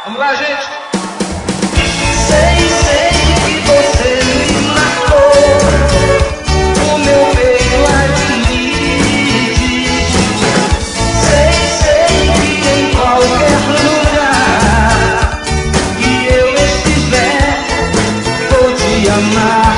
Vamos lá, gente. Sei que você me matou. O meu peito admite. Sei que em qualquer lugar que eu estiver, vou te amar.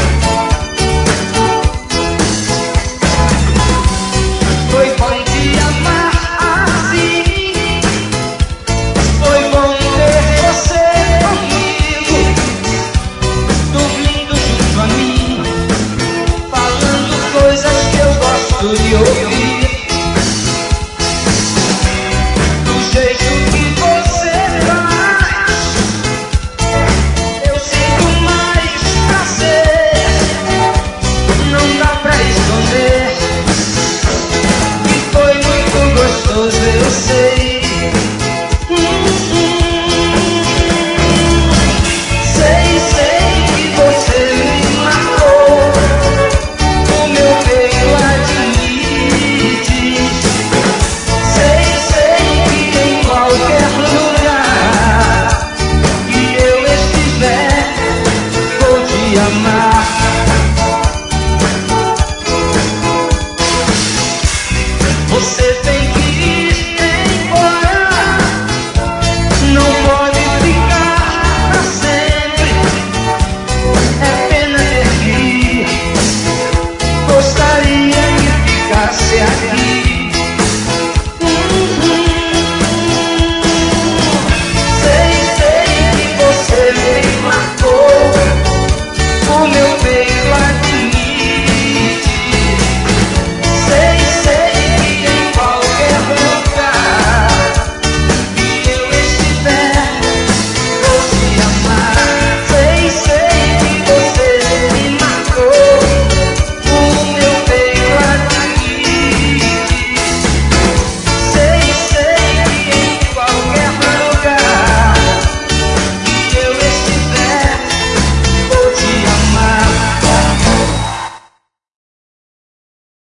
Foi bom te amar assim. Foi bom ter você comigo, dormindo junto a mim, falando coisas que eu gosto de ouvir. Do jeito que você faz, eu sinto mais prazer. Não dá pra esconder que foi muito gostoso, eu sei.